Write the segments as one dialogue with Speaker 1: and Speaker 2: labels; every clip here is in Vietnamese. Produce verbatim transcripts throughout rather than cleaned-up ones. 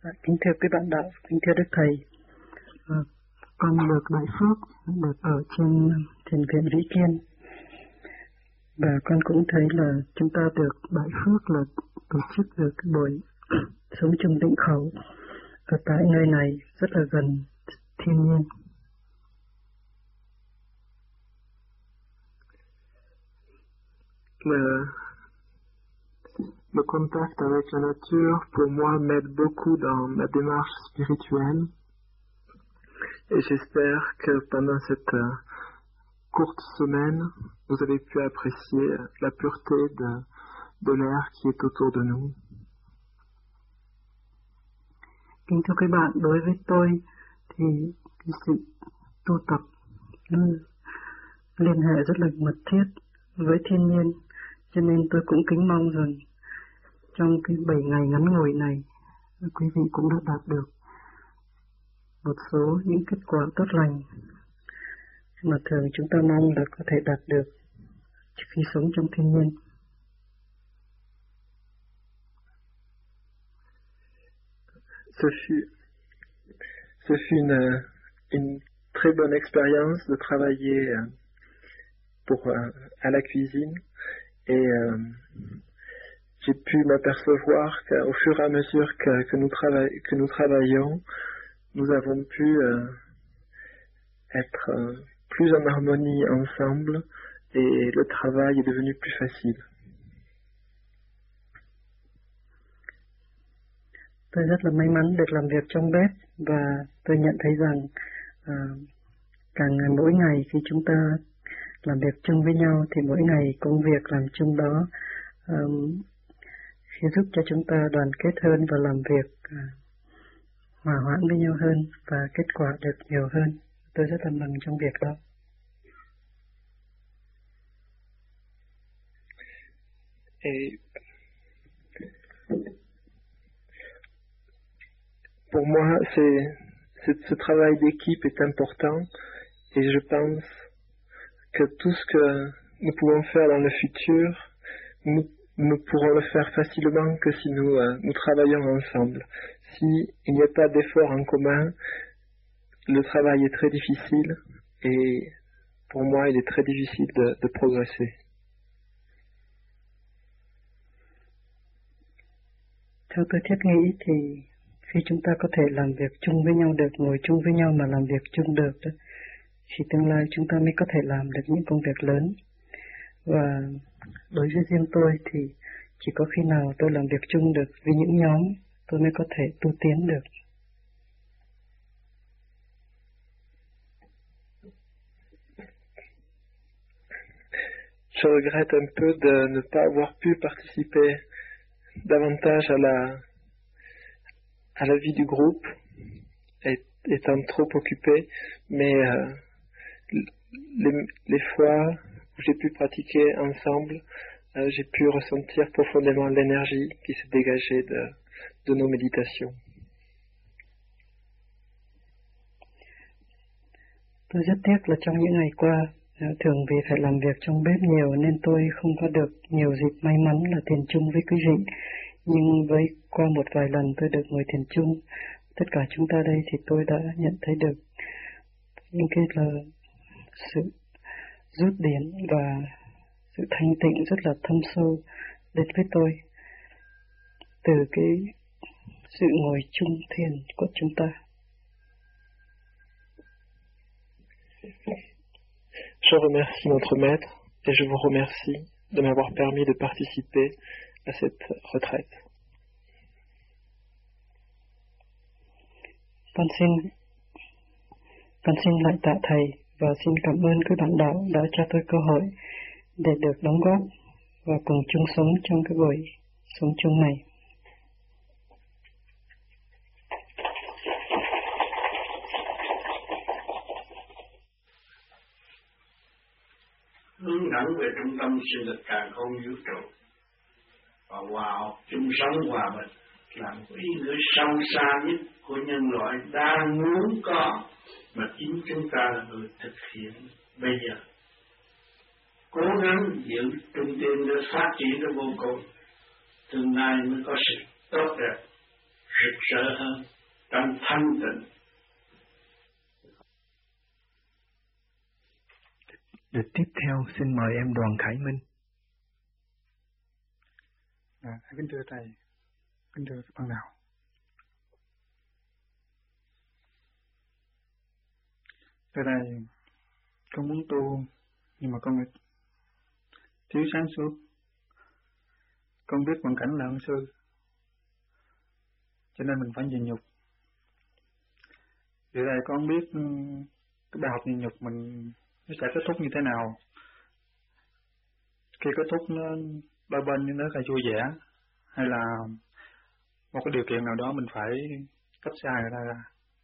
Speaker 1: Kính thưa quý bạn đạo, kính thưa Đức Thầy, à, con được đại phước được ở trên thiền viện Vĩ Kiên, và con cũng thấy là chúng ta được đại phước là tổ chức được cái buổi sống chung tịnh khẩu ở tại nơi này rất là gần thiên nhiên.
Speaker 2: Le, le contact avec la nature, pour moi, m'aide beaucoup dans ma démarche spirituelle. Et j'espère que pendant cette euh, courte semaine, vous avez pu apprécier la pureté de, de l'air qui est autour de nous.
Speaker 1: Kính thưa các bạn, đối với tôi thì cái sự tu tập nó liên hệ rất là mật thiết với thiên nhiên, cho nên tôi cũng kính mong rằng trong cái bảy ngày ngắn ngủi này, quý vị cũng đã đạt được một số những kết quả tốt lành mà thường chúng ta mong là có thể đạt được trước khi sống trong thiên nhiên.
Speaker 2: Ce fut, ce fut une, une très bonne expérience de travailler pour, à la cuisine, et euh, j'ai pu m'apercevoir qu'au fur et à mesure que, que, nous, trava- que nous travaillons, nous avons pu euh, être euh, plus en harmonie ensemble, et le travail est devenu plus facile.
Speaker 1: Tôi rất là may mắn được làm việc trong bếp, và tôi nhận thấy rằng uh, càng ngày mỗi ngày khi chúng ta làm việc chung với nhau thì mỗi ngày công việc làm chung đó um, khi giúp cho chúng ta đoàn kết hơn và làm việc uh, hòa hoãn với nhau hơn và kết quả được nhiều hơn. Tôi rất là mừng trong việc đó.
Speaker 2: Et pour moi, c'est, c'est, ce travail d'équipe est important, et je pense que tout ce que nous pouvons faire dans le futur, nous, nous pourrons le faire facilement que si nous, euh, nous travaillons ensemble. S'il n'y a pas d'effort en commun, le travail est très difficile, et pour moi, il est très difficile de, de progresser.
Speaker 1: Theo tôi thiết nghĩ thì khi chúng ta có thể làm việc chung với nhau được, ngồi chung với nhau mà làm việc chung được đó, thì tương lai chúng ta mới có thể làm được những công việc lớn. Và đối với riêng tôi thì chỉ có khi nào tôi làm việc chung được với những nhóm, tôi mới có thể tu tiến được.
Speaker 2: Je regrette un peu de ne pas avoir pu participer davantage à la, à la vie du groupe, étant trop occupé, mais euh, les, les fois où j'ai pu pratiquer ensemble, euh, j'ai pu ressentir profondément l'énergie qui s'est dégagée de, de nos méditations.
Speaker 1: Tôi rất tiếc là trong những ngày qua, thường vì phải làm việc trong bếp nhiều nên tôi không có được nhiều dịp may mắn là thiền chung với quý vị. Nhưng với qua một vài lần tôi được ngồi thiền chung, tất cả chúng ta đây thì tôi đã nhận thấy được những cái là sự rút điển và sự thanh tịnh rất là thâm sâu đến với tôi từ cái sự ngồi chung thiền của chúng ta.
Speaker 2: Je remercie notre maître et je vous remercie de m'avoir permis de participer à cette retraite.
Speaker 1: Con xin, con xin lại tạ thầy và xin cảm ơn các bạn đạo đã cho tôi cơ hội để được đóng góp và cùng chung sống trong cái buổi sống chung này.
Speaker 3: Hướng dẫn về trung tâm sinh lực càn khôn vũ trụ và hòa hợp chung sống hòa bình là một ý nghĩa sâu xa nhất của nhân loại đang muốn có, mà chính chúng ta là người thực hiện bây giờ. Cố gắng giữ trung tâm để phát triển cho vô cùng, tương lai mới có sự tốt đẹp, sự rỡ hơn trong thanh tịnh.
Speaker 2: Để tiếp theo xin mời em Đoàn Khải Minh.
Speaker 4: À, kính thưa thầy, kính thưa ban đạo. Thưa thầy, con muốn tu nhưng mà con thiếu sáng suốt. Con biết hoàn cảnh là ân sư, cho nên mình phải nhịn nhục. Vậy đây con biết cái bài học nhịn nhục mình nó sẽ kết thúc như thế nào. Khi kết thúc nó đôi bên nó là vui vẻ, hay là một cái điều kiện nào đó mình phải cách xa người ta ra.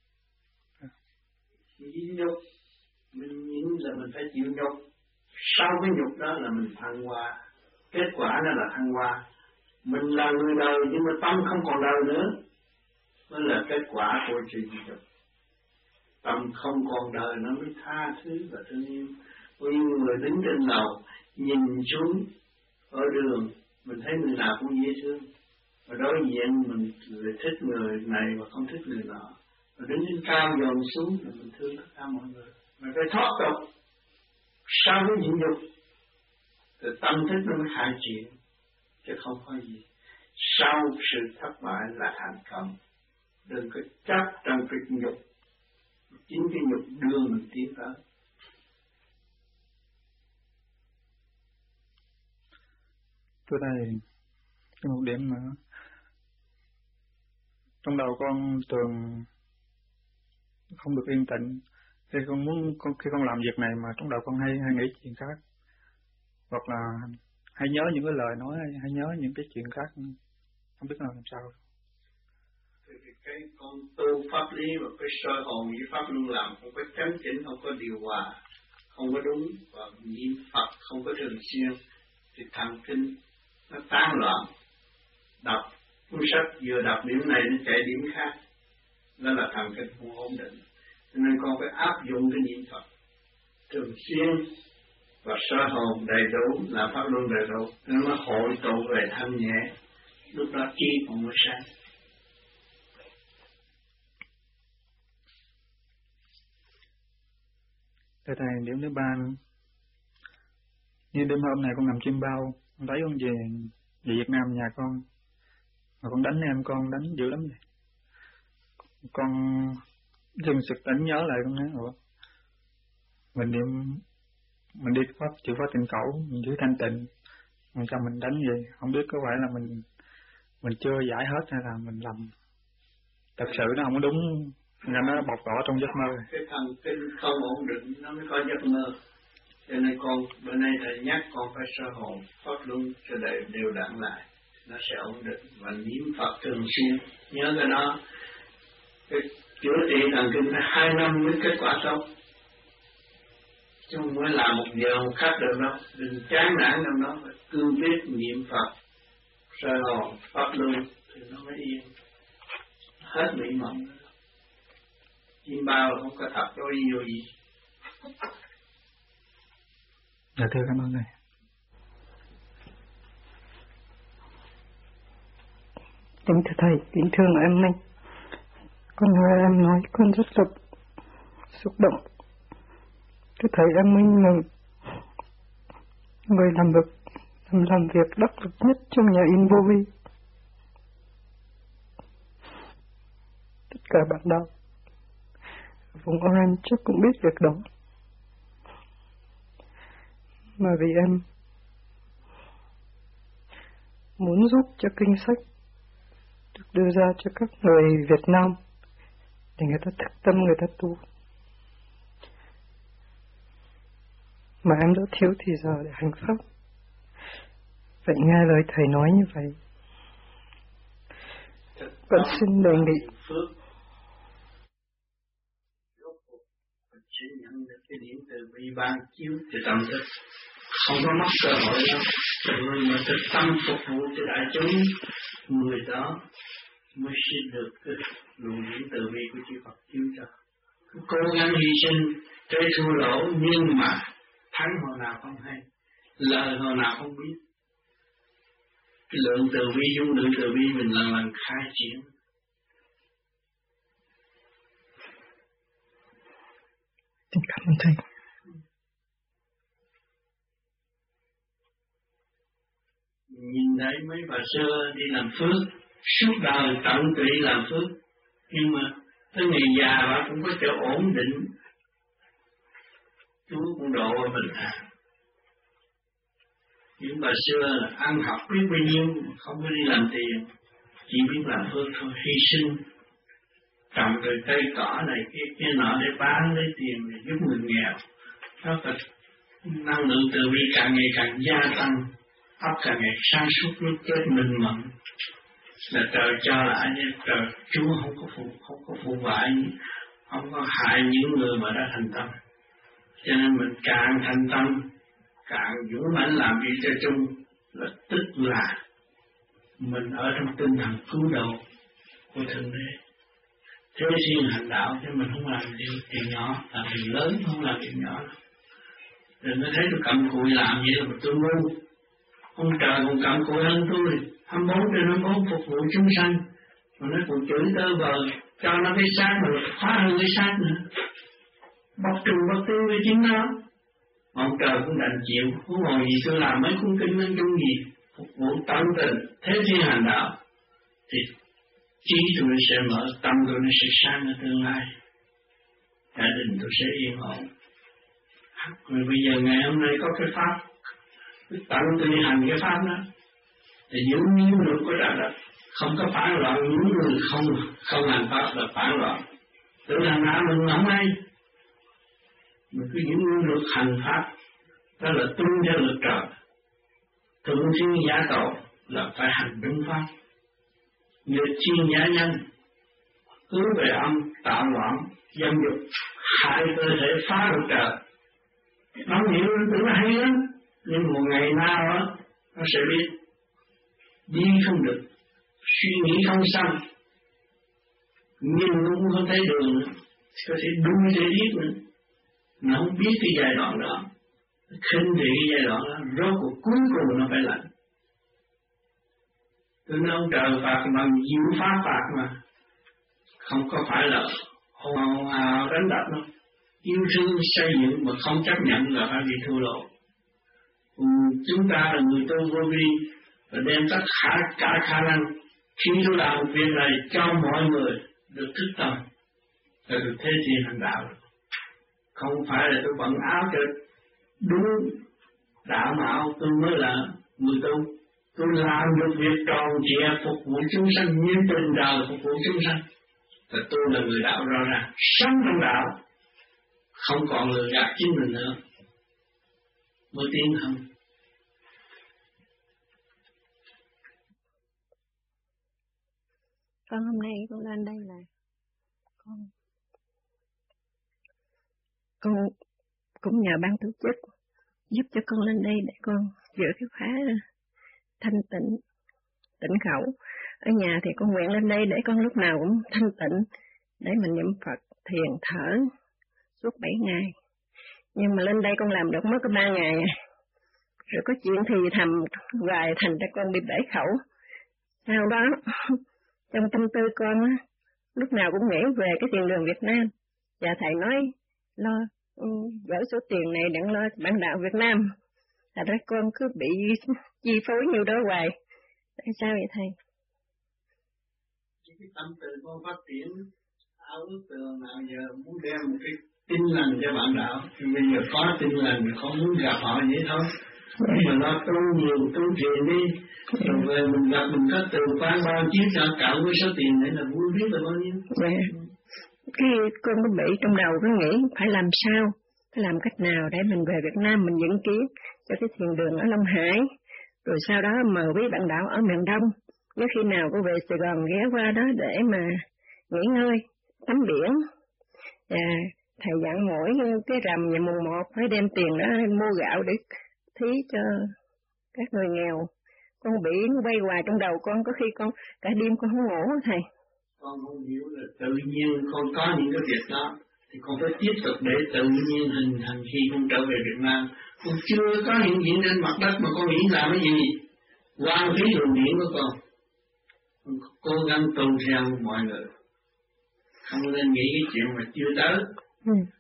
Speaker 3: Nhịn nhục, mình nhịn là mình phải chịu nhục. Sau cái nhục đó là mình thăng hoa. Kết quả đó là thăng hoa. Mình là người đời nhưng mà tâm không còn đời nữa, mới là kết quả của sự nhịn nhục. Tâm không còn đời nó mới tha thứ và thương yêu. Có những người đứng trên lầu nhìn xuống ở đường, mình thấy người nào cũng dễ thương, và đối diện mình lại thích người này và không thích người nọ, và đứng trên cao dồn xuống là mình thương tất cả mọi người. Mình phải thoát tục. Sau cái nhịn nhục thì tâm thức nó mới khai triển, chứ không có gì. Sau sự thất bại là thành công. Đừng có chấp trong cái nhục, chính cái nhục đưa mình tiến tới.
Speaker 4: Thưa thầy, cái một điểm nữa, trong đầu con thường không được yên tĩnh. Khi con muốn, con, khi con làm việc này mà trong đầu con hay hay nghĩ chuyện khác, hoặc là hay nhớ những cái lời nói, hay, hay nhớ những cái chuyện khác, không biết làm sao.
Speaker 3: Thì cái con tu pháp lý và cái soi hồn với pháp luân làm không có chánh chỉnh, không có điều hòa, không có đúng, và niệm Phật không có thường xuyên, thì thần kinh nó tán loạn. Đọc cuốn sách vừa đọc điểm này nó chạy điểm khác, đó là thần kinh không ổn định. Cho nên con phải áp dụng cái niệm Phật thường xuyên và soi hồn đầy đủ, là pháp luân đầy đủ, nó hội tụ về thanh nhẹ, lúc đó chi còn mới sáng.
Speaker 4: Thưa thầy, điểm thứ ba nữa. Như đêm hôm này con nằm chim bao, con thấy con về, về Việt Nam nhà con, mà con đánh em con đánh dữ lắm vậy. Con dừng sực tỉnh nhớ lại, con nói ủa, mình niệm, mình đi pháp chịu pháp tịnh cẩu, mình giữ thanh tịnh, làm sao mình đánh vậy? Không biết có phải là mình mình chưa giải hết hay là mình làm thật sự nó không có đúng, nên nó bộc lộ trong giấc mơ.
Speaker 3: Cái thần kinh không ổn định nó mới có giấc mơ. Cho nên con bữa nay thầy nhắc con phải soi hồn pháp luân cho đều đều đặn lại, nó sẽ ổn định, và niệm Phật thường xuyên. Nhớ cái đó, cái chữa trị thần kinh hai năm mới kết quả tốt, chứ không mới làm một giờ một khắc được đâu. Đừng chán nản trong đó, phải cương quyết niệm Phật soi hồn pháp luân thì nó mới yên, hết mỹ mộng. Chim bao không có thật có yêu gì.
Speaker 4: Dạ thưa, cảm ơn thầy.
Speaker 1: Kính thưa thầy, kính thưa em Minh, con nghe em nói con rất là xúc động. Tôi thấy em Minh là người làm việc làm, làm việc đắc lực nhất trong nhà in vô vi. Tất cả bạn đạo vùng Oran chắc cũng biết việc đó. Mà vì em muốn giúp cho kinh sách được đưa ra cho các người Việt Nam để người ta thực tâm, người ta tu, mà em đã thiếu thì giờ để hành pháp. Vậy nghe lời thầy nói như vậy, con xin đề nghị
Speaker 3: sẽ nhận được cái điểm từ bi ban chiếu từ tâm thức, không có mất cơ hội đâu. Người mà thực tâm phục vụ cho đại chúng, người đó mới xin được cái luồng điểm từ bi của chư Phật chiếu cho. Cứ cố gắng hy sinh, chơi thua lỗ, nhưng mà thắng hồi nào không hay, lời hồi nào không biết. Cái lượng từ bi, dung lượng từ bi mình lần lần khai triển,
Speaker 1: Cảm ơn thầy.
Speaker 3: Nhìn thấy mấy bà xưa đi làm phước, suốt đời tận tụy làm phước, nhưng mà tới ngày già bà cũng có chỗ ổn định, Chúa cũng độ mình à. Những bà xưa là ăn học biết bao nhiêu, không có đi làm tiền, chỉ biết làm phước thôi, hy sinh, trồng rồi cây cỏ này kia kia nọ để bán lấy tiền để giúp người nghèo. Đó là năng lượng từ bi càng ngày càng gia tăng, óc càng ngày sáng suốt, lúc chết minh mẫn. Là trời cho lại, trời Chúa không có phụ không có phụ bại, không có hại những người mà đã thành tâm. Cho nên mình càng thành tâm, càng dũng mãnh làm việc cho chung, là tức là mình ở trong tinh thần cứu độ của Thượng Đế. Thế riêng hành đạo cho mình không làm điều, điều nhỏ, làm điều lớn, không làm điều nhỏ. Rồi mới thấy tôi cầm cụi làm vậy là tôi ngu. Ông trời còn cầm cụi hơn tôi, hai mươi bốn trên hai mươi bốn phục vụ chúng sanh, mà nó còn chửi tơ vờ, cho nó cái xác mà phá hơn cái xác nữa. Bóc trùng bóc tiêu với chính nó. Ông trời cũng đành chịu, không ngồi gì tôi làm mấy cuốn kinh nên chung gì, phục vụ tận tình, thế thiên hành đạo, thì trí tôi sẽ mở, tâm tôi nó sẽ sáng ở tương lai. Gia đình tôi sẽ yên ổn. Rồi bây giờ ngày hôm nay có cái pháp, cái tận tình hành cái pháp đó, thì những nhiễu được của đạo đất, không có phản loạn, những người không không hành pháp là phản loạn. Tự hành đạo mình không hay. Mình cứ những lực hành pháp, đó là tuân theo lực trời. Thượng thiên giả tổ là phải hành đúng pháp. Như thiên giả nhân, hướng về âm, tạo loạn, dâm dục, hại cơ thể phá lực trời. Nó hiểu tưởng là hay lắm, nhưng một ngày nào đó, nó sẽ biết đi không được, suy nghĩ không xong, nhìn cũng không thấy đường nữa, có thể đuôi để biết nữa. Nó không biết cái giai đoạn đó, khinh thị cái giai đoạn đó, rốt cuộc cuối cùng nó phải lạnh. Tôi nói ông trời phạt bằng diệu pháp phạt mà, không có phải là hào hào đánh đập đâu. Yêu thương xây dựng mà không chấp nhận là phải bị thua lỗ. Ừ, chúng ta là người tu vô vi và đem tất cả cả khả năng khi tôi làm một việc này cho mọi người được thức tâm, là được thế thiên hành đạo. Không phải là tôi bận áo cho đúng đạo mạo tôi mới là người tu. Tôi làm được việc tròn trịa phục vụ chúng sanh như tình đời phục vụ chúng sanh. Và tôi là người đạo rõ ràng, sống trong đạo, không còn lừa gạt chính mình nữa, mới tiến hơn.
Speaker 5: Con hôm nay con lên đây là con con cũng nhờ ban tổ chức giúp cho con lên đây để con giữ cái khóa thanh tịnh, tịnh khẩu. Ở nhà thì con nguyện lên đây để con lúc nào cũng thanh tịnh, để mình niệm Phật, thiền, thở suốt bảy ngày. Nhưng mà lên đây con làm được mới có ba ngày, rồi có chuyện thì thầm hoài thành ra con bị bể khẩu. Sau đó trong tâm tư con á, lúc nào cũng nghĩ về cái thiền đường Việt Nam, và thầy nói lo gửi số tiền này đặng lo bản đạo Việt Nam. Thật ra con cứ bị chi phối nhiều đó hoài. Tại sao vậy thầy?
Speaker 3: Cái tâm từ con phát triển, ao ước tưởng nào giờ muốn đem một cái tin lành cho bạn đạo, thì bây giờ có tin lành thì không muốn gặp họ vậy thôi. Nhưng mà nó tu nhiều, tu thiền đi, rồi về mình gặp mình có từ quan bao chiếc cho cạo với số tiền này là vui biết là bao nhiêu.
Speaker 5: Yeah. Cái con có bị trong đầu có nghĩ phải làm sao, phải làm cách nào để mình về Việt Nam mình dựng kiến cho cái thiền đường ở Long Hải, rồi sau đó mời quý bạn đạo ở miền Đông, nếu khi nào có về Sài Gòn ghé qua đó để mà nghỉ ngơi, tắm biển. Và thầy dặn mỗi cái rằm ngày mùng một phải đem tiền đó mua gạo để thí cho các người nghèo. Con bị nó bay hoài trong đầu con, có khi con cả đêm con không ngủ thầy.
Speaker 3: Con không hiểu là tự nhiên con có những cái việc đó, thì con phải tiếp tục để tự nhiên hình thành khi con trở về Việt Nam. Con chưa có hiện diện trên mặt đất mà con nghĩ làm cái gì? Quan phí luồng điển của con. Con cố gắng tuân theo mọi người. Không nên nghĩ cái chuyện mà chưa tới.
Speaker 5: Ừ.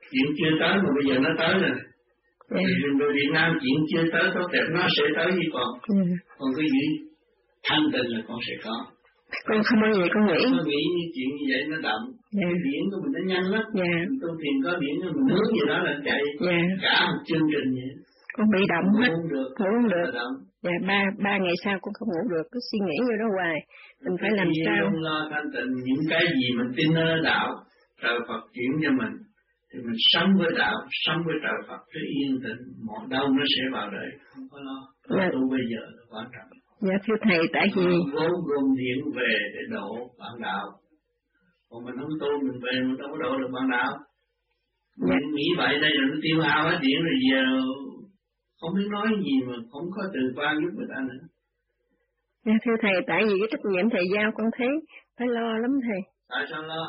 Speaker 3: Chuyện chưa tới mà bây giờ nó tới rồi. Dạ. Thì người Việt Nam chuyện chưa tới tốt đẹp nó sẽ tới gì còn. Dạ. Còn cái gì thanh tịnh là con sẽ có.
Speaker 5: Con không bao giờ con nghĩ.
Speaker 3: Con nghĩ như chuyện như vậy nó đậm. Dạ. Cái điển của mình nó nhanh lắm. Dạ. Mình tu thiền có điển mình hướng gì đó là chạy. Dạ. Cả một chương trình vậy.
Speaker 5: Con bị động hết.
Speaker 3: Ngủ không được.
Speaker 5: Ngủ không được. Dạ, ba, ba ngày sau con không ngủ được, cứ suy nghĩ như đó hoài. Mình phải làm sao?
Speaker 3: Không lo thanh tịnh, những cái gì mình tin ở đạo, trời Phật chuyển cho mình. Thì mình sống với đạo, sống với trời Phật, cứ yên tĩnh, mọi đâu nó sẽ vào đây, không có lo. Dạ. Tu bây giờ là quan trọng.
Speaker 5: Dạ thưa Thầy, tại vì...
Speaker 3: Vốn gồm điện về để độ bạn đạo. Còn mình không tu, mình về mình đâu có độ được bạn đạo. Dạ. Mình nghĩ vậy đây là nó tiêu hao hết điện rồi giờ không biết nói gì mà không có từ quan giúp người ta nữa.
Speaker 5: Dạ thưa Thầy, tại vì cái trách nhiệm Thầy giao con thấy phải lo lắm Thầy.
Speaker 3: Tại sao lo?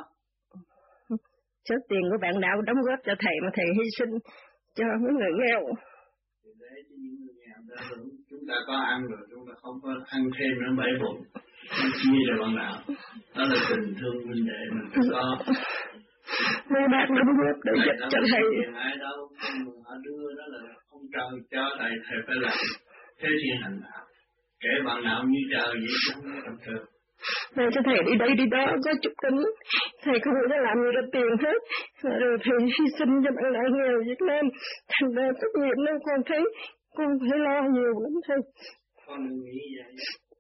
Speaker 5: Số tiền của bạn đạo đóng góp cho Thầy mà Thầy hy sinh cho mấy người nghèo.
Speaker 3: Để cho những người nghèo ta hưởng, chúng ta có ăn rồi, chúng ta không có ăn thêm nữa bể bụng. Nó chia là bạn đạo. Đó là tình thương huynh đệ mình phải có.
Speaker 5: Mấy bác đóng góp để giúp cho Thầy.
Speaker 3: Ai đâu, họ đưa đó là ông trời cho Thầy, Thầy phải làm thế thiên hành đạo. Kể bạn đạo như trời vậy không có tầm thường.
Speaker 5: Thầy cho Thầy đi đây đi đó có chút tính, Thầy không có làm gì ra tiền hết, rồi Thầy hy sinh cho bạn đạo nghèo Việt Nam, thành ra tốt nghiệp nên con thấy con phải lo nhiều lắm Thầy.
Speaker 3: Con đừng nghĩ vậy.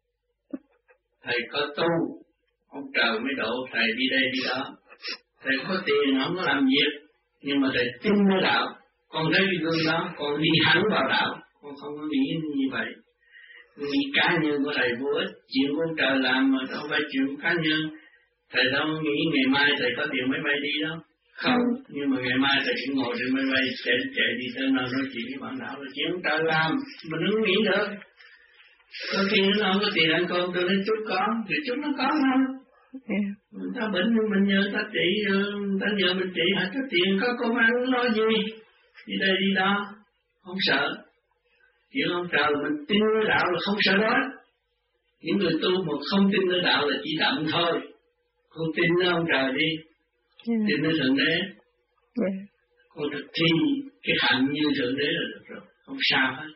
Speaker 3: Thầy có tu, ông trời mới độ Thầy đi đây đi đó. Thầy có tiền không có làm việc, nhưng mà Thầy tin vào đạo. Con thấy cái gương đó, con đi hẳn vào đạo, con không có nghĩ như vậy. Nghĩ cá nhân của Thầy vô ích, chuyện của trời làm mà đâu phải chuyện cá nhân. Thầy đâu nghĩ ngày mai Thầy có tiền máy bay đi đâu. Không, nhưng mà ngày mai Thầy chỉ ngồi trên máy bay chạy chạy đi tới nào nói chuyện với bạn đạo là chuyện của trời làm, mình không nghĩ được. Có khi nó không có tiền ăn cơm tôi lấy chút có, thì chút nó có thôi. Yeah. Người ta bệnh mình nhờ ta trị, ta nhờ mình trị hả có tiền có công ăn lo gì. Đi đây đi đó, không sợ. Chuyện ông trời mình tin ở đạo là không sợ đó. Những người tu mà không tin ở đạo là chỉ đậm thôi. Con tin ở ông trời đi. Yeah. Tin ở Thượng Đế. Yeah. Con thực thi cái hạnh như Thượng Đế là được rồi. Không sao hết.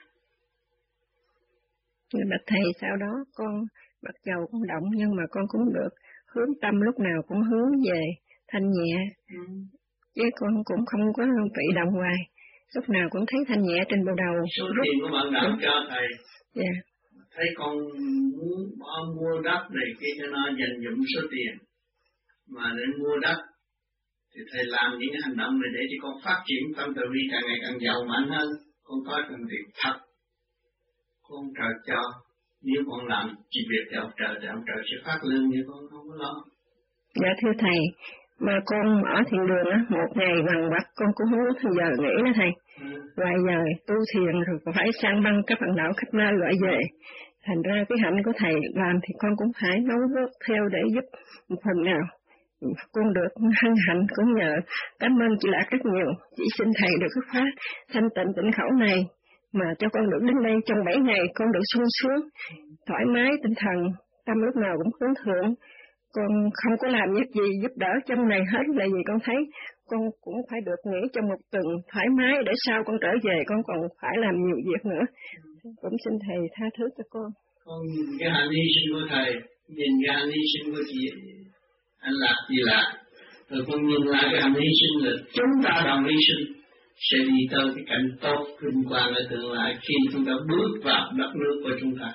Speaker 5: Người bạch Thầy sau đó con bắt đầu con động nhưng mà con cũng được hướng tâm lúc nào cũng hướng về thanh nhẹ. Ừ. Chứ con cũng không có bị động hoài. Lúc nào cũng thấy thanh nhẹ trên bộ đầu.
Speaker 3: Số tiền của bạn đạo cho Thầy.
Speaker 5: Dạ. Yeah.
Speaker 3: Thấy con muốn mua đất này kia cho nó dành dụm số tiền. Mà để mua đất thì Thầy làm những hành động này để cho con phát triển tâm từ bi càng ngày càng giàu mạnh hơn. Con có cần tiền thật. Con trời cho. Nếu con làm chỉ việc cho ông trời thì ông trời sẽ phát lương như con không có lo.
Speaker 5: Dạ thưa Thầy. Mà con ở thiền đường á, một ngày bằng vặt con cũng không có thời giờ nghỉ nữa Thầy. Ừ. Ngoài giờ tu thiền rồi còn phải sang băng các bạn đạo khách na loại về. Thành ra cái hạnh của Thầy làm thì con cũng phải nấu góp theo để giúp một phần nào. Con được hân hạnh cũng nhờ cảm ơn chị Lạc rất nhiều. Chỉ xin Thầy được cái khóa thanh tịnh tịnh khẩu này mà cho con được đến đây trong bảy ngày con được sung sướng, thoải mái tinh thần, tâm lúc nào cũng hướng thượng. Con không có làm việc gì giúp đỡ trong này hết là vì con thấy con cũng phải được nghỉ trong một tuần thoải mái để sau con trở về con còn phải làm nhiều việc nữa. Cũng xin Thầy tha thứ cho con.
Speaker 3: Con nhìn cái hạnh hy sinh của Thầy, nhìn cái hạnh hy sinh của chị anh Lạc gì Lạc, rồi con nhìn lại cái hạnh hy sinh là chúng ta đồng hy sinh sẽ đi tới cái cảnh tốt vinh quang ở tương lai khi chúng ta bước vào đất nước của chúng ta.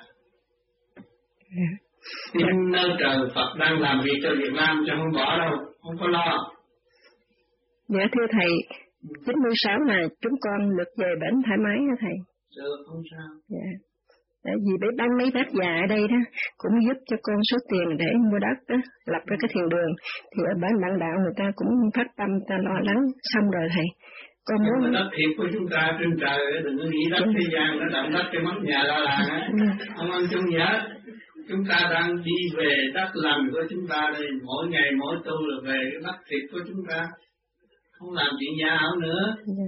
Speaker 3: Yeah. Tin nơi trời Phật đang làm việc cho Việt Nam chứ không bỏ đâu, không có lo.
Speaker 5: Dạ thưa Thầy, chín mươi sáu là chúng con được về bển thoải mái hả Thầy?
Speaker 3: Được, không sao.
Speaker 5: Dạ. Tại vì mấy bác mấy bác già ở đây đó cũng giúp cho con số tiền để mua đất đó, lập ra cái thiền đường. Thì ở bên bạn đạo người ta cũng phát tâm, ta lo lắng xong rồi Thầy.
Speaker 3: Con muốn đất thiệt của chúng ta trên trời, đừng có nghĩ đất thế gian nó động đất cho mất nhà la làng á, không ăn chung gì hết. Chúng ta đang đi về đất lành của chúng ta đây, mỗi ngày mỗi tu là về cái đất thiệt của chúng ta, không làm chuyện giả ảo nữa.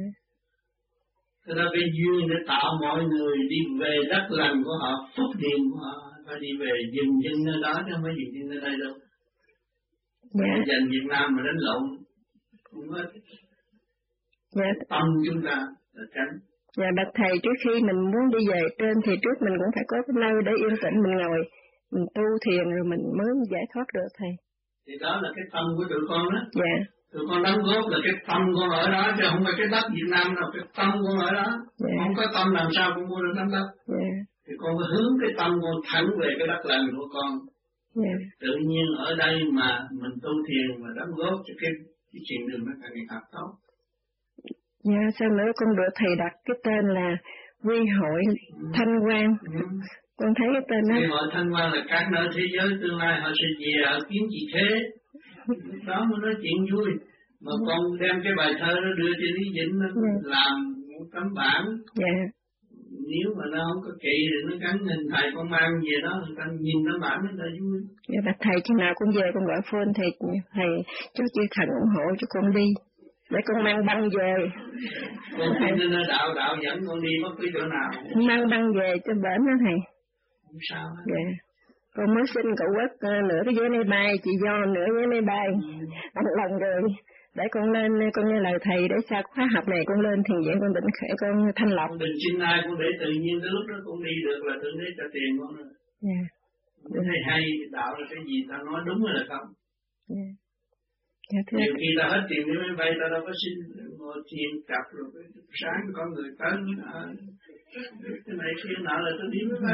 Speaker 3: Thế đó cái duyên để tạo mọi người đi về đất lành của họ, phúc điền của họ, phải đi về dừng chân nơi đó chứ không phải dừng chân nơi đây đâu. Dành Việt Nam mà đánh lộn, không hết.
Speaker 5: Dạ.
Speaker 3: Tâm chúng ta là tránh.
Speaker 5: Dạ, bạch thầy, trước khi mình muốn đi về trên thì trước mình cũng phải có cái nơi để yên tĩnh mình ngồi, mình tu thiền rồi mình mới giải thoát được thầy.
Speaker 3: Thì đó là cái tâm của tụi con đó.
Speaker 5: Dạ.
Speaker 3: Tụi con đóng góp là cái tâm con ở đó, chứ không phải cái đất Việt Nam đâu, cái tâm con ở đó. Dạ. Không có tâm làm sao con mua được tấm đất. Dạ. Thì con phải hướng cái tâm con thẳng về cái đất lành của con. Dạ. Tự nhiên ở đây mà mình tu thiền mà đóng góp cho cái, cái chuyện đường nó càng ngày càng tốt.
Speaker 5: Dạ, sau nữa con được thầy đặt cái tên là Quy hội ừ. Thanh Quan. Ừ. Con thấy cái tên đó.
Speaker 3: Quy hội Thanh Quan là các nơi thế giới tương lai họ sẽ về ở kiến gì thế. Lúc đó mới nói chuyện vui. Mà ừ. con đem cái bài thơ nó đưa cho Lý Vĩnh nó ừ. làm một tấm bản.
Speaker 5: Dạ.
Speaker 3: Nếu mà nó không có kỳ thì nó gắn hình thầy con mang về đó, người ta nhìn tấm bản nó là vui.
Speaker 5: Dạ, bạch thầy, chừng nào con về con gọi phone thầy, thầy cho chư thần ủng hộ cho con đi. Để con mang băng về.
Speaker 3: Con thầy nên đạo đạo dẫn con đi bất cứ chỗ nào.
Speaker 5: Mang băng về cho bển đó thầy.
Speaker 3: Không sao hết.
Speaker 5: Dạ. Con mới xin cậu Quốc uh, nửa cái vé máy bay, chị Do nửa vé máy bay. Một ừ. lần rồi. Để con lên, con nghe lời thầy để sau khóa học này con lên thiền viện con định khẽ con thanh lọc.
Speaker 3: Con định xin ai con để tự nhiên tới lúc đó con đi được là tự để cho tiền con rồi.
Speaker 5: Dạ.
Speaker 3: Con thấy hay đạo là cái gì ta nói đúng rồi là không.
Speaker 5: Dạ. Dạ,
Speaker 3: nhiều khi ta hết tiền đi máy bay ta đâu có xin ngồi thiền cặp rồi sáng có người tới à, cái này kia nọ là tôi đi máy bay.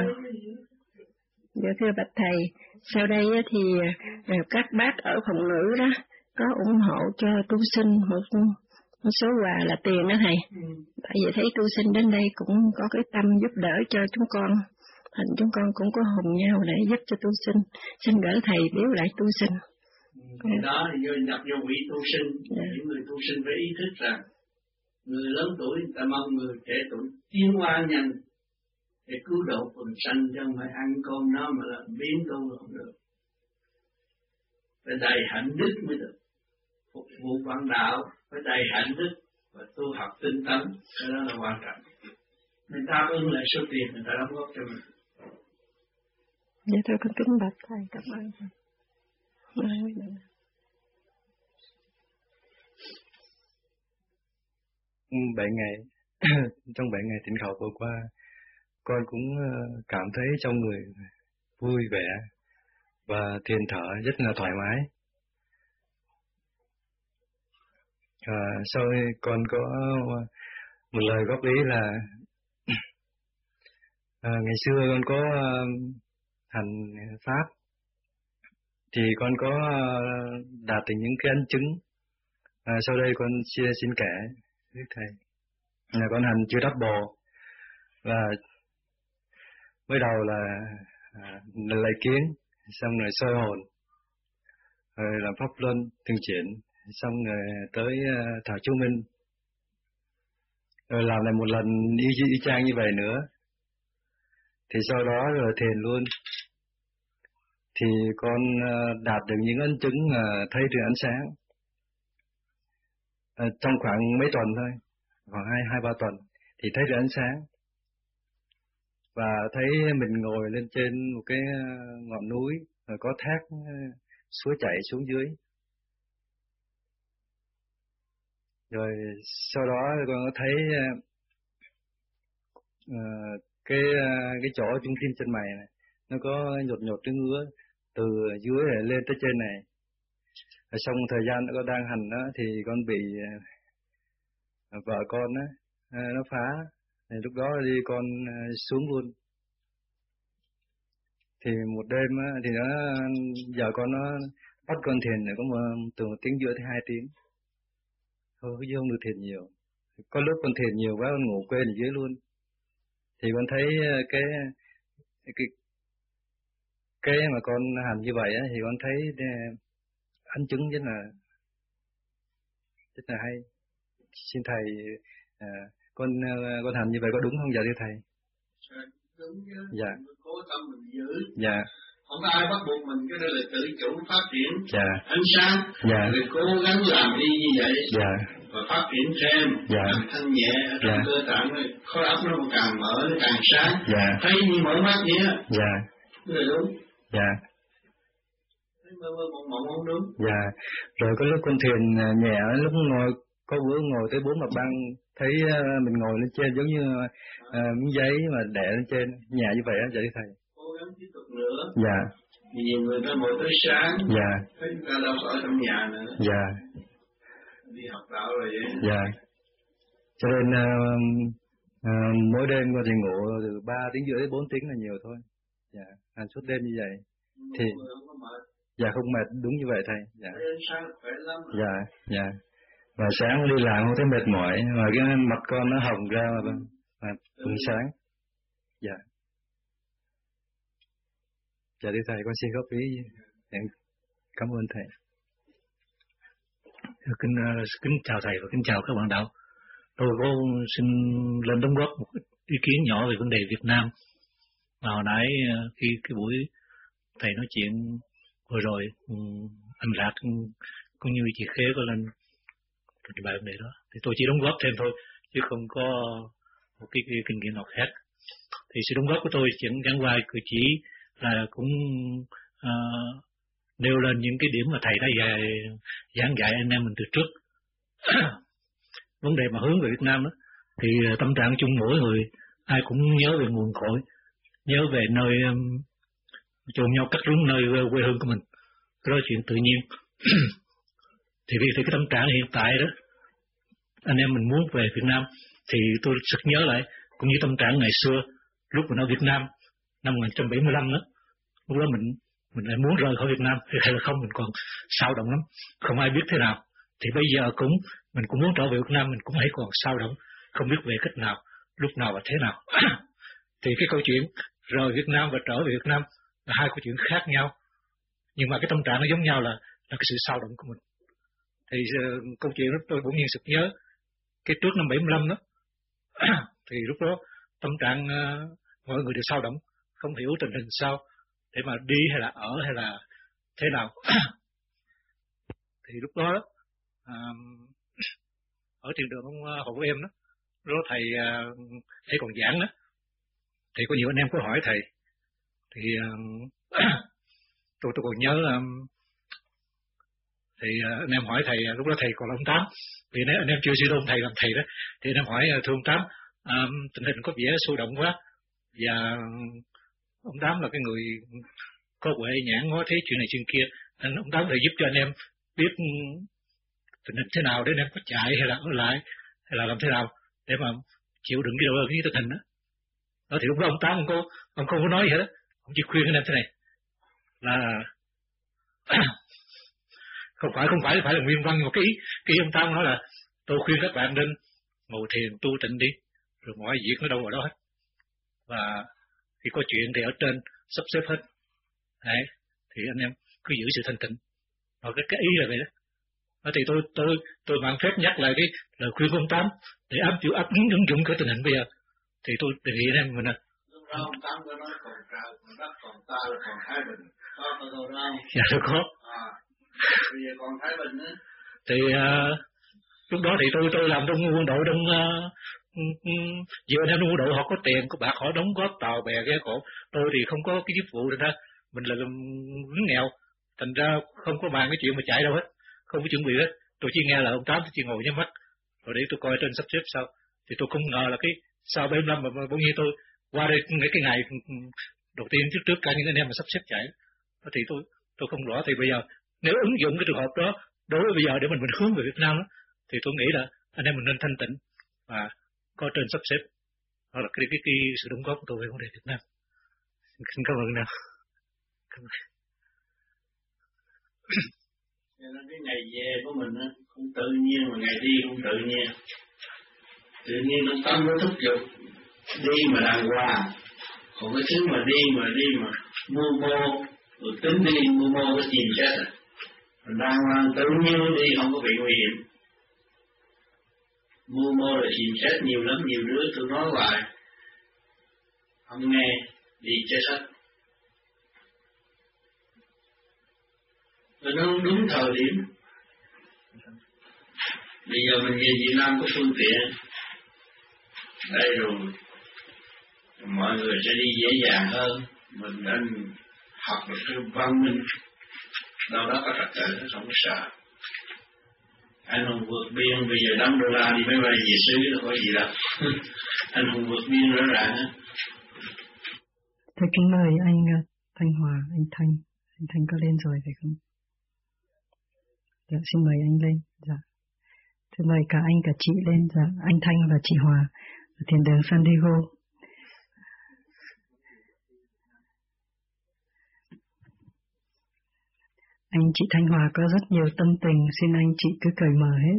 Speaker 5: Dạ thưa bạch thầy, sau đây thì các bác ở phòng nữ đó có ủng hộ cho tu sinh một, một số quà là tiền đó thầy. Ừ. Tại vì thấy tu sinh đến đây cũng có cái tâm giúp đỡ cho chúng con, thành chúng con cũng có hùng nhau để giúp cho tu sinh. Xin gửi thầy biếu lại tu sinh.
Speaker 3: Cái ừ. đó thì vô nhập vô vị tu sinh, yeah. Những người tu sinh phải ý thức rằng người lớn tuổi người ta mong người trẻ tuổi tiến hóa nhanh để cứu độ quần sanh, chứ không phải ăn cơm nó mà là biến tu không được. Phải đầy hạnh đức mới được. Phục vụ văn đạo phải đầy hạnh đức và tu học tinh tấn, cái đó là quan trọng. Mình đáp ứng lại số tiền người ta đóng góp cho mình.
Speaker 5: Dạ thôi con kính bạch thầy, cảm ơn thầy.
Speaker 6: Bảy ngày trong bảy ngày tịnh khẩu vừa qua, con cũng cảm thấy trong người vui vẻ và thiền thở rất là thoải mái. À, sau đây con có một lời góp ý là à, ngày xưa con có hành pháp thì con có đạt được những cái ấn chứng. À, sau đây con chia xin kể với thầy là con hành chưa đắp bồ, và mới đầu là à, lấy kiến, xong rồi soi hồn, rồi làm pháp luân thường chuyển, xong rồi tới uh, thảo chứng minh, rồi làm lại một lần y, y chang như vậy nữa, thì sau đó rồi thiền luôn. Thì con uh, đạt được những ấn chứng uh, thấy được ánh sáng uh, trong khoảng mấy tuần thôi, khoảng hai hai ba tuần thì thấy được ánh sáng, và thấy mình ngồi lên trên một cái uh, ngọn núi, rồi có thác uh, suối chảy xuống dưới. Rồi sau đó con có thấy uh, uh, cái uh, cái chỗ trung tim chân mày này nó có nhột nhột cái ngứa từ dưới lên tới trên này. Rồi xong thời gian nó có đang hành đó thì con bị uh, vợ con đó, uh, nó phá, thì lúc đó đi con uh, xuống luôn. Thì một đêm á, thì nó giờ con nó bắt con thiền có một, từ một tiếng rưỡi tới hai tiếng. Thôi chứ không được thiền nhiều. Có lúc con thiền nhiều quá con ngủ quên ở dưới luôn. Thì con thấy cái cái cái mà con hành như vậy á, thì con thấy ấn chứng rất là rất là hay. Xin thầy, à, con con hành như vậy có đúng không dạ thưa thầy?
Speaker 3: Đúng chứ.
Speaker 6: Dạ.
Speaker 3: Cố tâm mình giữ.
Speaker 6: Dạ.
Speaker 3: Không có ai bắt buộc mình, cái đây là tự chủ phát triển.
Speaker 6: Dạ.
Speaker 3: Ánh sáng. Dạ. Rồi cố gắng làm đi như vậy. Dạ. Và phát triển thêm. Dạ. Thanh nhẹ ở trong dạ. cơ tạng, khối óc nó càng mở, nó càng sáng. Dạ. Thấy như mở mắt vậy á. Dạ. Cái là đúng.
Speaker 6: Dạ.
Speaker 3: Thấy mơ mơ mộng mộng không đúng.
Speaker 6: Dạ. Rồi có lúc con thiền nhẹ, lúc ngồi có bữa ngồi tới bốn mặt băng, thấy uh, mình ngồi lên trên giống như uh, miếng giấy mà đè lên trên, nhà như vậy á, dạ thưa thầy.
Speaker 3: Cố gắng tiếp tục nữa.
Speaker 6: Dạ.
Speaker 3: Nhiều người ta ngồi tới sáng.
Speaker 6: Dạ.
Speaker 3: Thấy chúng ta đâu có ở trong nhà nữa.
Speaker 6: Dạ.
Speaker 3: Đi học đạo rồi vậy.
Speaker 6: Dạ. Cho nên uh, uh, mỗi đêm con thì ngủ từ ba tiếng rưỡi đến bốn tiếng là nhiều thôi. Dạ. Hàng suốt đêm như vậy.
Speaker 3: Nhưng
Speaker 6: thì
Speaker 3: không mệt.
Speaker 6: Dạ không mệt, đúng như vậy thầy. Dạ.
Speaker 3: Sáng khỏe lắm.
Speaker 6: Dạ. Dạ. Và sáng đi làm không thấy mệt mỏi, mà cái mặt con nó hồng ra mà, mà cũng sáng. Dạ. Dạ thưa thầy, con xin góp ý. Cảm ơn thầy.
Speaker 7: Kính, kính chào thầy và kính chào các bạn đạo. Tôi có xin lên đóng góp một ý kiến nhỏ về vấn đề Việt Nam. Mà hồi nãy khi cái buổi thầy nói chuyện vừa rồi, anh Lạc cũng như chị Khế có lên trình bày vấn đề đó, thì tôi chỉ đóng góp thêm thôi, chứ không có một cái, cái kinh nghiệm nào khác. Thì sự đóng góp của tôi chẳng gắn vai cử chỉ là cũng uh, nêu lên những cái điểm mà thầy đã dạy, giảng dạy anh em mình từ trước. Vấn đề mà hướng về Việt Nam đó, thì tâm trạng chung mỗi người ai cũng nhớ về nguồn cội, nhớ về nơi um, chôn nhau cắt rúng nơi quê hương của mình. Cái đó là chuyện tự nhiên. Thì vì thì cái tâm trạng hiện tại đó, anh em mình muốn về Việt Nam, thì tôi sực nhớ lại cũng như tâm trạng ngày xưa lúc mình ở Việt Nam năm một nghìn chín trăm bảy mươi lăm đó. Lúc đó mình mình lại muốn rời khỏi Việt Nam, hay là không, mình còn sao động lắm, không ai biết thế nào. Thì bây giờ cũng mình cũng muốn trở về Việt Nam, mình cũng hãy còn sao động, không biết về cách nào, lúc nào và thế nào. Thì cái câu chuyện rời Việt Nam và trở về Việt Nam là hai câu chuyện khác nhau, nhưng mà cái tâm trạng nó giống nhau, là là cái sự sao động của mình. Thì uh, câu chuyện đó tôi bỗng nhiên sực nhớ cái trước năm bảy mươi lăm đó. Thì lúc đó tâm trạng uh, mọi người đều sao động, không hiểu tình hình sao để mà đi hay là ở hay là thế nào. Thì lúc đó uh, ở trên đường ông uh, Hồ Em đó, lúc đó thầy uh, thầy còn giảng đó, thì có nhiều anh em có hỏi thầy, thì uh, tôi tôi còn nhớ um, thì uh, anh em hỏi thầy, uh, lúc đó thầy còn là ông Tám, vì nếu anh em chưa suy tôn thầy làm thầy đó, thì anh em hỏi uh, thưa ông Tám, um, tình hình có vẻ sôi động quá, và ông Tám là cái người có huệ nhãn ngó thấy chuyện này chuyện kia, anh ông Tám thầy giúp cho anh em biết tình hình thế nào để anh em có chạy hay là ở lại hay là làm thế nào để mà chịu đựng cái độ cái tình hình đó. Đó thì lúc đó ông Tám ông, cô, ông không có nói gì hết đó. Ông chỉ khuyên anh em thế này là không phải không phải phải là nguyên văn, một cái ý cái ý ông Tám nói là tôi khuyên các bạn nên ngồi thiền tu tịnh đi, rồi mọi việc nó đâu vào đó hết, và khi có chuyện thì ở trên sắp xếp hết. Đấy, thì anh em cứ giữ sự thanh tịnh. Và cái cái ý là vậy đó. Đó thì tôi tôi tôi mang phép nhắc lại cái lời khuyên của ông Tám để áp dụng áp ứng ứng dụng cái tình hình bây giờ. Thì tôi đề nghị anh em mình là
Speaker 3: lúc đó ông Tám có nói còn trời còn đất còn ta là còn Thái Bình, có có đâu đâu.
Speaker 6: Dạ tôi có.
Speaker 3: À, bây giờ còn Thái Bình nữa.
Speaker 6: Thì uh, lúc đó thì tôi tôi làm trong quân đội, trong uh, nhiều anh em trong quân đội họ có tiền có bạc, họ đóng góp tàu bè ghe cổ. Tôi thì không có cái chức vụ nên ra mình là lính nghèo, thành ra không có bàn cái chuyện mà chạy đâu hết, không có chuẩn bị hết. Tôi chỉ nghe là ông Tám, tôi chỉ ngồi nhắm mắt rồi để tôi coi trên sắp xếp sao. Thì tôi không ngờ là cái sau bảy mươi lăm mà bỗng nhiên tôi qua đây cái, cái ngày đầu tiên trước trước cả những anh em mà sắp xếp chạy. Đó thì tôi tôi không rõ. Thì bây giờ nếu ứng dụng cái trường hợp đó đối với bây giờ để mình mình hướng về Việt Nam đó, thì tôi nghĩ là anh em mình nên thanh tịnh và có trên sắp xếp. Đó là cái cái, cái sự đóng góp của tôi về vấn đề Việt Nam. Xin cảm ơn nào. Cảm ơn.
Speaker 3: Cho nên cái ngày về của mình á cũng tự nhiên, mà ngày đi cũng tự nhiên. Tự nhiên nó tâm nó thúc giục đi mà đàng hoàng, còn cái thứ mà đi mà đi mà mưu mô rồi tính đi mưu mô nó chìm chết rồi. Mình đàng hoàng tự nhiên đi không có bị nguy hiểm. Mưu mô là chìm chết nhiều lắm, nhiều đứa tôi nói hoài không nghe, đi chết hết. Và nó đúng thời điểm. Bây giờ mình về Việt Nam có phương tiện đây rồi, mọi người sẽ đi dễ dàng hơn. Mình nên học được cái văn minh, đâu đó có trật tự, không có sợ. Anh hùng vượt biên, bây giờ đâm đô la đi máy bay về xứ là có gì đâu. Anh hùng vượt biên rõ ràng á.
Speaker 1: Thưa kính mời anh Thanh Hòa, anh Thanh. Anh Thanh có lên rồi phải không? Dạ, xin mời anh lên. Dạ. Thưa mời cả anh cả chị lên. Dạ, anh Thanh và chị Hòa ở thiền đường San Diego. Anh chị Thanh Hòa có rất nhiều tâm tình, xin anh chị cứ cởi mở hết.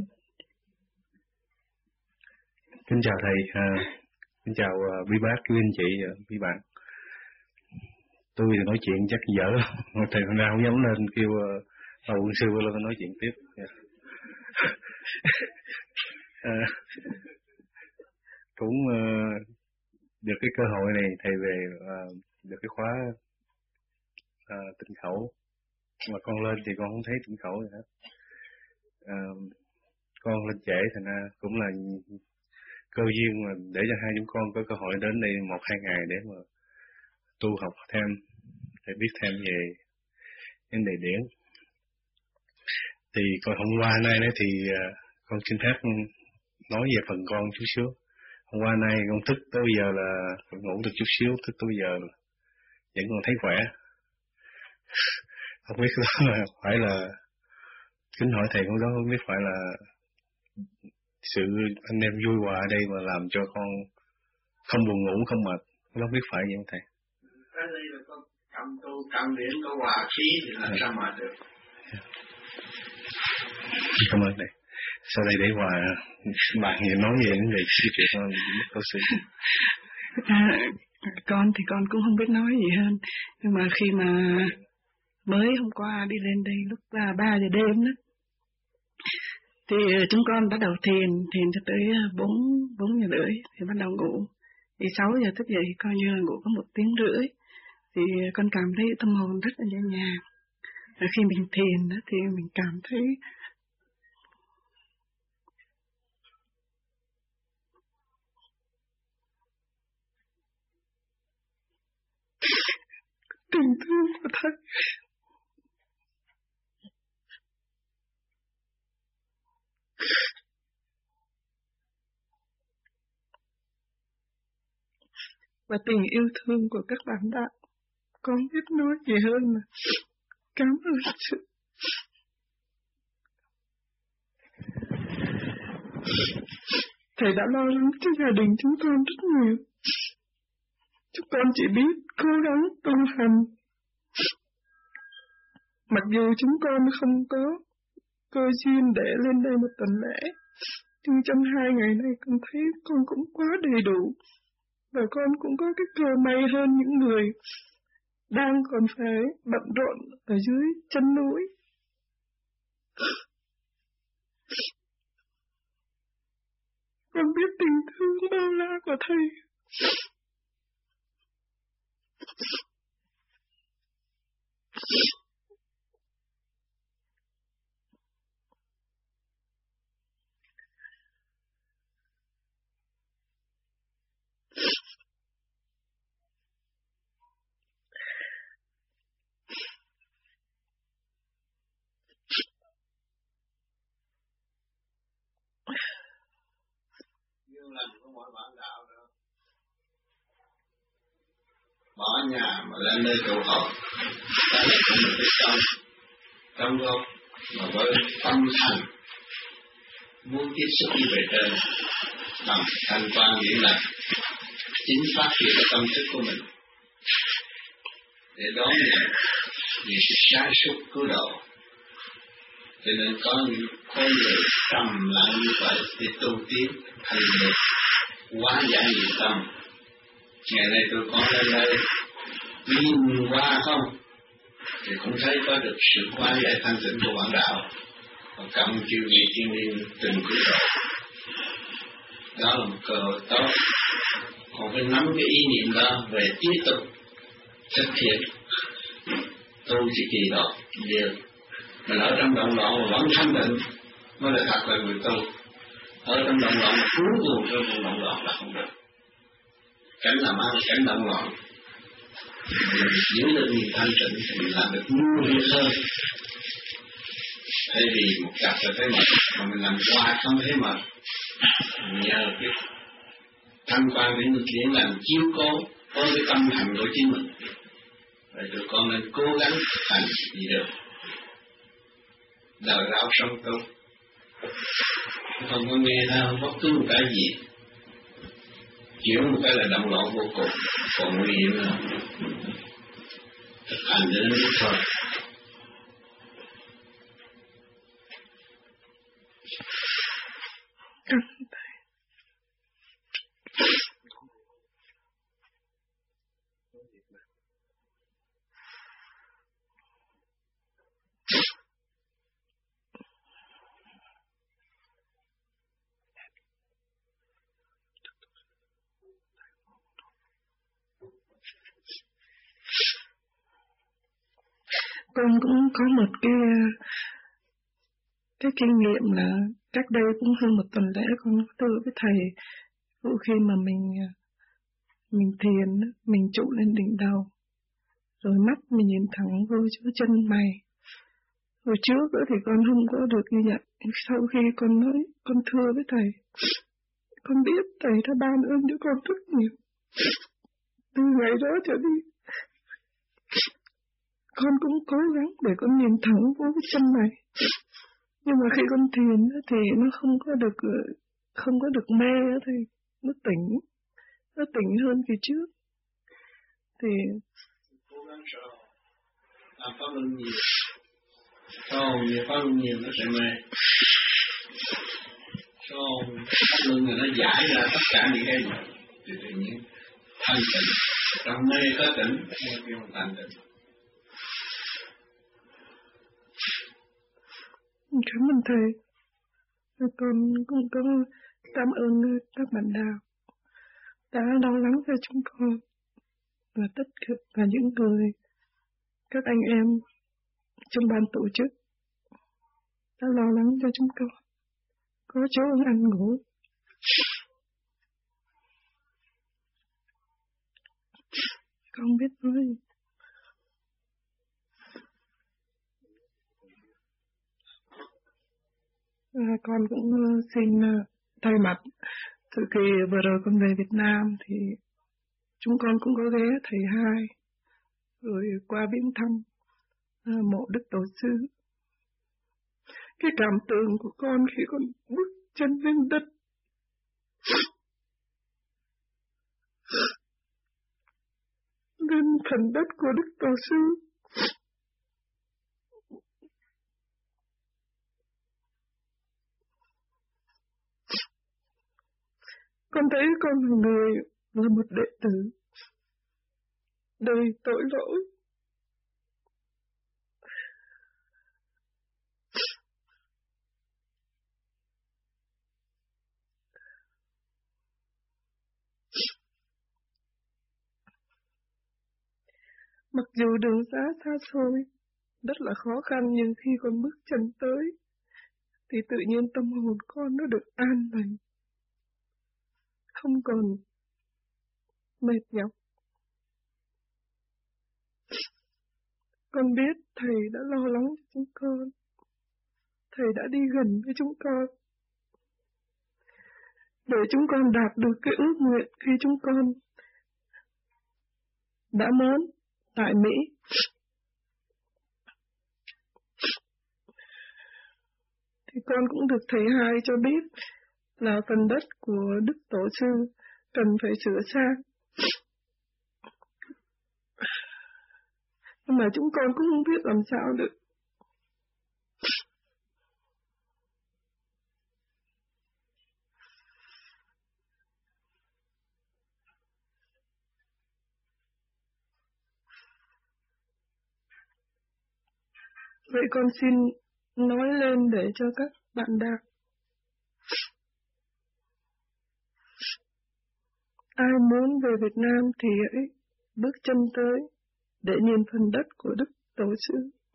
Speaker 6: Kính chào thầy, à, kính chào uh, quý bác, quý anh chị, uh, quý bạn. Tôi thì nói chuyện chắc dở, thầy hôm nay không dám lên kêu uh, quân sư lên nói chuyện tiếp. Yeah. à, cũng uh, được cái cơ hội này thầy về uh, được cái khóa uh, tịnh khẩu. Mà con lên thì con không thấy tịnh khẩu gì hết. À, con lên trễ thành ra cũng là cơ duyên mà để cho hai chúng con có cơ hội đến đây một hai ngày để mà tu học thêm, để biết thêm về vấn đề điển. Thì còn hôm qua nay đấy thì uh, con xin phép nói về phần con chút xíu. Hôm qua nay con thức tới bây giờ là ngủ được chút xíu, thức tới bây giờ vẫn còn thấy khỏe. Không biết đó là phải là, kính hỏi thầy cũng đó, không biết phải là sự anh em vui hòa ở đây mà làm cho con không buồn ngủ, không mệt, không biết phải vậy không thầy?
Speaker 3: Ở đây là có cầm tu, cầm điển, có hòa khí thì làm sao mà được.
Speaker 6: Cảm ơn thầy. Sau đây để hòa bạn nói về những về sự chuyện hơn, có sự.
Speaker 8: À, con thì con cũng không biết nói gì hơn, nhưng mà khi mà mới hôm qua đi lên đây lúc ba giờ đêm đó, thì chúng con bắt đầu thiền, thiền cho tới bốn bốn giờ rưỡi thì bắt đầu ngủ. Thì sáu giờ thức dậy coi như là ngủ có một tiếng rưỡi, thì con cảm thấy tâm hồn rất là nhẹ nhàng. Và khi mình thiền đó thì mình cảm thấy tình thương của Thầy. Và tình yêu thương của các bạn đạo, con biết nói gì hơn là cảm ơn sự. Thầy đã lo lắng cho gia đình chúng con rất nhiều. Chúng con chỉ biết cố gắng tu hành. Mặc dù chúng con không có cơ duyên để lên đây một tuần lễ, nhưng trong hai ngày nay con thấy con cũng quá đầy đủ. Và con cũng có cái cơ may hơn những người đang còn phải bận rộn ở dưới chân núi. Con biết tình thương bao la của Thầy.
Speaker 3: Nhưng lần của mỗi bạn đạo đó, bỏ nhà mà lên nơi tụ họp, ta lại có một cái tâm, tâm gốc mà với tâm thành muốn tiếp xúc đi về trên bằng thành quan điển lành, chính phát hiện cái tâm thức của mình để đón nhận những sáng suốt cứu độ. Cho nên có những khối người trầm lặng như vậy để tu tiến thành được hóa giải niệm tâm. Ngày nay tôi có lên đây nhìn qua không thì cũng thấy có được sự hóa giải thanh tịnh của bản đạo, và cộng chư vị thiên liêng từng cứu độ. Đó là một cơ hội tốt. Còn phải nắm cái ý niệm đó về tiếp tục thực hiện tu chỉ kỳ đó điều. Mình ở trong động loạn mà vẫn thanh tịnh mới là thật là người tu. Ở trong động loạn mà cuốn cuồng trong vùng động loạn là không được. Cảnh làm ăn, cảnh động loạn, mình giữ được niềm thanh tịnh thì mình làm được nhiều việc hơn. Thay vì một cặp là thấy mệt, mà mình làm qua không thấy mệt. Nhờ cái tham quan đến người chuyển làm chiếu cố, có cái tâm hành của chính mình. Vậy tụi con nên cố gắng hành gì được. Đời đạo sống tốt. Không có nghe nào bất cứ một cái gì. Chuyển một cái là động loạn vô cùng. Còn nguy hiểm là thực hành cho nó thôi.
Speaker 8: Con cũng có một cái cái kinh nghiệm là cách đây cũng hơn một tuần lễ con từ với thầy, vụ khi mà mình mình thiền, mình trụ lên đỉnh đầu, rồi mắt mình nhìn thẳng vô chỗ chân mày. Hồi trước nữa thì con không có được như vậy. Sau khi con nói, con thưa với thầy, con biết thầy đã ban ơn cho con rất nhiều. Từ ngày đó trở đi, con cũng cố gắng để con nhìn thẳng vô cái chân mày. Nhưng mà khi con thiền thì nó không có được không có được mê thì nó tỉnh, nó tỉnh hơn kỳ trước. Thì
Speaker 3: cố gắng sợ, làm pháp luân nhiều, sau nhiều pháp luân nhiều nó sẽ mê. Sau pháp luân này nó giải ra tất cả những cái gì thì tự nhiên thanh tịnh, trong mê có tỉnh, theo kiểu thanh tịnh.
Speaker 8: Cảm ơn thầy. Con cũng có cảm ơn các bạn đạo đã lo lắng cho chúng con và tất cả và những người, các anh em trong ban tổ chức đã lo lắng cho chúng con có chỗ ăn ngủ. Con biết nói. À, con cũng uh, xin uh, thay mặt từ kỳ vừa rồi con về Việt Nam thì chúng con cũng có ghé thầy hai rồi qua viếng thăm uh, mộ Đức Tổ sư. Cái cảm tưởng của con khi con bước chân lên đất lên phần đất của Đức Tổ sư, con thấy con là người, là một đệ tử đầy tội lỗi. Mặc dù đường xá xa xôi, rất là khó khăn, nhưng khi con bước chân tới, thì tự nhiên tâm hồn con nó được an lành, không còn mệt nhọc. Con biết thầy đã lo lắng cho chúng con, thầy đã đi gần với chúng con, để chúng con đạt được cái ước nguyện khi chúng con đã muốn tại Mỹ. Thì con cũng được thầy hai cho biết là phần đất của Đức Tổ sư cần phải sửa sang. Nhưng mà chúng con cũng không biết làm sao được. Vậy con xin nói lên để cho các bạn đọc. Ai muốn về Việt Nam thì hãy bước chân tới để nhìn phần đất của Đức Tổ sư.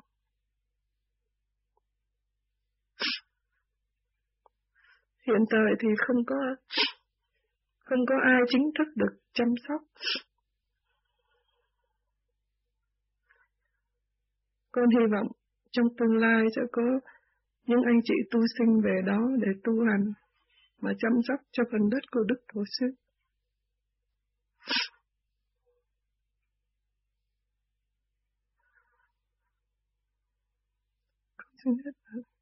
Speaker 8: Hiện tại thì không có không có ai chính thức được chăm sóc. Con hy vọng trong tương lai sẽ có những anh chị tu sinh về đó để tu hành mà chăm sóc cho phần đất của Đức Tổ sư. Xin hết.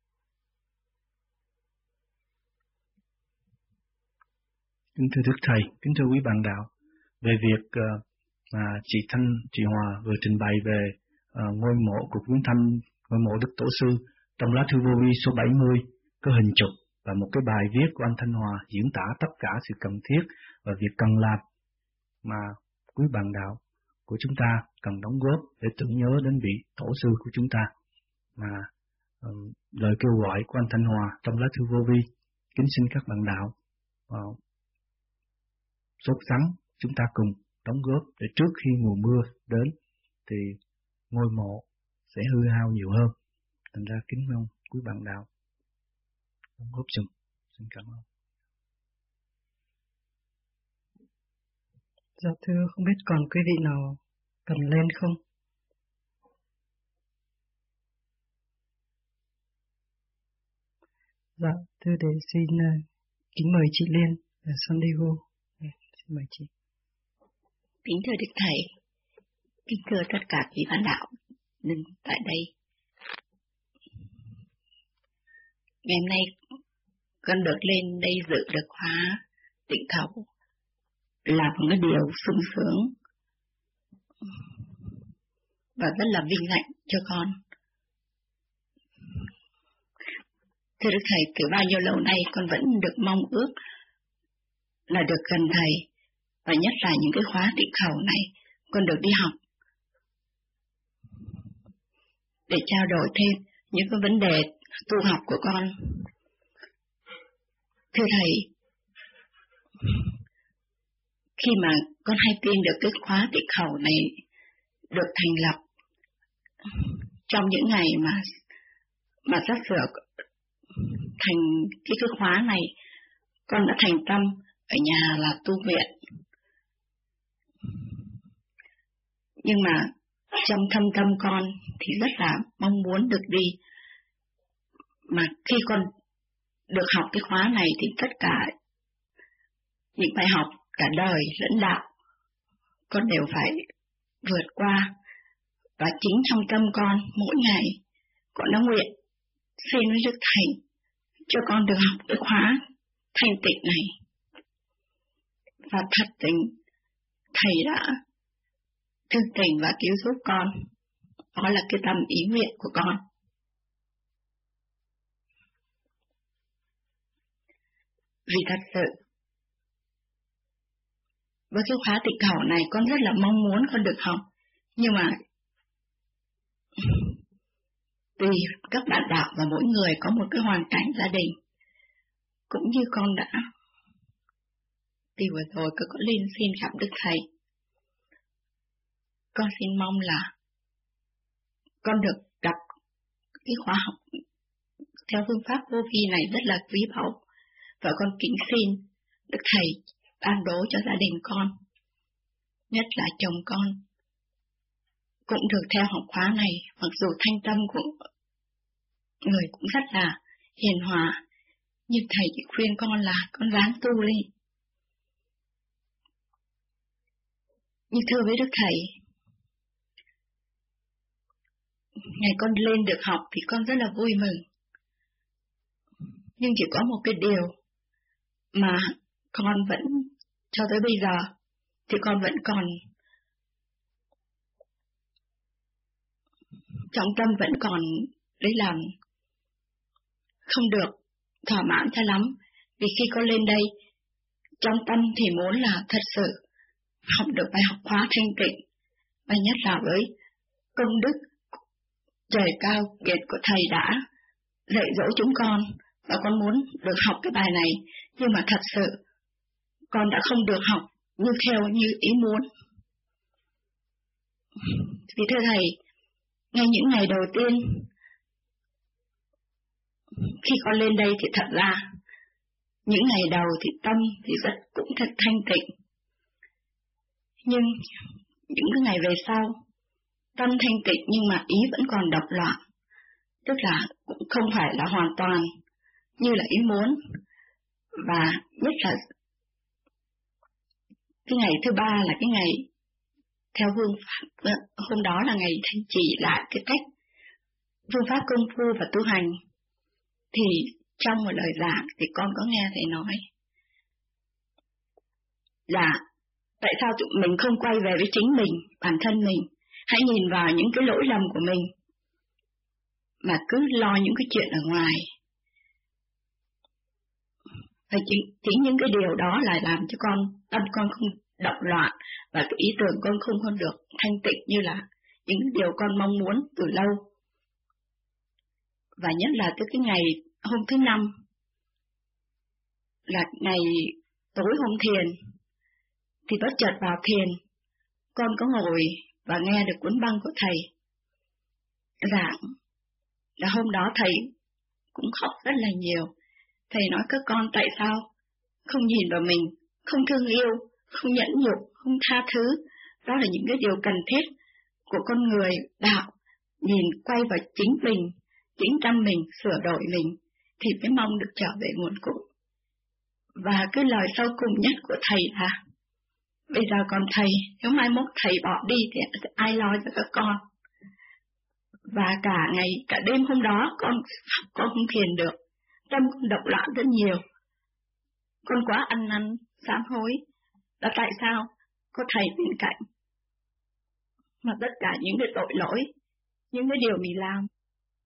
Speaker 7: Kính thưa Đức Thầy, kính thưa quý bạn đạo, về việc uh, mà chị Thanh, chị Hòa vừa trình bày về uh, ngôi mộ của Quý Thanh, ngôi mộ Đức Tổ sư, trong lá thư vô vi số bảy mươi có hình chụp và một cái bài viết của anh Thanh Hòa diễn tả tất cả sự cần thiết và việc cần làm mà quý bạn đạo của chúng ta cần đóng góp để tưởng nhớ đến vị Tổ sư của chúng ta. Mà uh, lời kêu gọi của anh Thanh Hòa trong lá thư vô vi, kính xin các bạn đạo uh, sốt sắng chúng ta cùng đóng góp để trước khi mùa mưa đến thì ngôi mộ sẽ hư hao nhiều hơn. Thành ra kính mong quý bạn đạo đóng góp dùm. Xin cảm ơn.
Speaker 1: Dạ thưa, không biết còn quý vị nào cần lên không? Dạ thưa, để xin uh, kính mời chị Liên ở San Diego. Xin mời chị.
Speaker 9: Kính thưa Đức Thầy, kính thưa tất cả quý bạn đạo đứng tại đây. Ngày hôm nay con được lên đây dự được khóa tịnh khẩu là một cái điều sung sướng và rất là vinh hạnh cho con. Thưa Đức Thầy, từ bao nhiêu lâu nay con vẫn được mong ước là được gần Thầy, và nhất là những cái khóa tịnh khẩu này con được đi học để trao đổi thêm những cái vấn đề tu học của con. Thưa Thầy, khi mà con hay tin được cái khóa tịnh khẩu này được thành lập trong những ngày mà mà sắp sửa thành cái cái khóa này, con đã thành tâm ở nhà là tu viện. Nhưng mà trong thâm tâm con thì rất là mong muốn được đi. Mà khi con được học cái khóa này thì tất cả những bài học cả đời lẫn đạo con đều phải vượt qua. Và chính trong tâm con mỗi ngày con đã nguyện xin với Đức Thầy cho con được học cái khóa thanh tịnh này. Và thật tình Thầy đã thương tình và cứu giúp con. Đó là cái tâm ý nguyện của con. Vì thật sự với cái khóa tịnh khẩu này con rất là mong muốn con được học. Nhưng mà tùy các bạn đạo và mỗi người có một cái hoàn cảnh gia đình. Cũng như con đã thì vừa rồi con có lên xin gặp Đức Thầy. Con xin mong là con được gặp cái khóa học theo phương pháp vô vi này rất là quý báu. Và con kính xin Đức Thầy ban đố cho gia đình con, nhất là chồng con, cũng được theo học khóa này. Mặc dù thanh tâm của người cũng rất là hiền hòa, nhưng Thầy chỉ khuyên con là con ráng tu đi. Nhưng thưa với Đức Thầy, ngày con lên được học thì con rất là vui mừng. Nhưng chỉ có một cái điều mà con vẫn, cho tới bây giờ, thì con vẫn còn, trong tâm vẫn còn đấy là không được thỏa mãn cho lắm. Vì khi con lên đây, trong tâm thì muốn là thật sự học được bài học khóa thanh tịnh, và nhất là với công đức trời cao kiệt của Thầy đã dạy dỗ chúng con, và con muốn được học cái bài này. Nhưng mà thật sự con đã không được học như theo như ý muốn. Vì thưa Thầy, ngay những ngày đầu tiên khi con lên đây thì thật ra những ngày đầu thì tâm thì rất cũng thật thanh tịnh. Nhưng những cái ngày về sau, tâm thanh tịnh nhưng mà ý vẫn còn độc loạn. tức là cũng không phải là hoàn toàn như là ý muốn. Và nhất là cái ngày thứ ba là cái ngày theo phương pháp, hôm đó là ngày thầy chỉ lại cái cách phương pháp công phu và tu hành. Thì trong một lời giảng thì con có nghe thầy nói là tại sao tụi mình không quay về với chính mình, bản thân mình, hãy nhìn vào những cái lỗi lầm của mình mà cứ lo những cái chuyện ở ngoài. Và chính, chính những cái điều đó lại làm cho con, tâm con không động loạn và cái ý tưởng con không còn được thanh tịnh như là những điều con mong muốn từ lâu. Và nhất là tới cái ngày hôm thứ năm là ngày tối hôm thiền, thì bất chợt vào thiền, con có ngồi và nghe được cuốn băng của thầy giảng. Là hôm đó thầy cũng khóc rất là nhiều. Thầy nói các con tại sao không nhìn vào mình, không thương yêu, không nhẫn nhục, không tha thứ. Đó là những cái điều cần thiết của con người đạo. Nhìn quay vào chính mình, chính tâm mình, sửa đổi mình, thì mới mong được trở về nguồn cội. Và cái lời sau cùng nhất của thầy là bây giờ còn thầy, nếu mai mốt thầy bỏ đi thì ai lo cho các con. Và cả ngày, cả đêm hôm đó con con không thiền được, tâm con động loạn rất nhiều. Con quá ăn năn, sám hối là tại sao có thầy bên cạnh mà tất cả những cái tội lỗi, những cái điều mình làm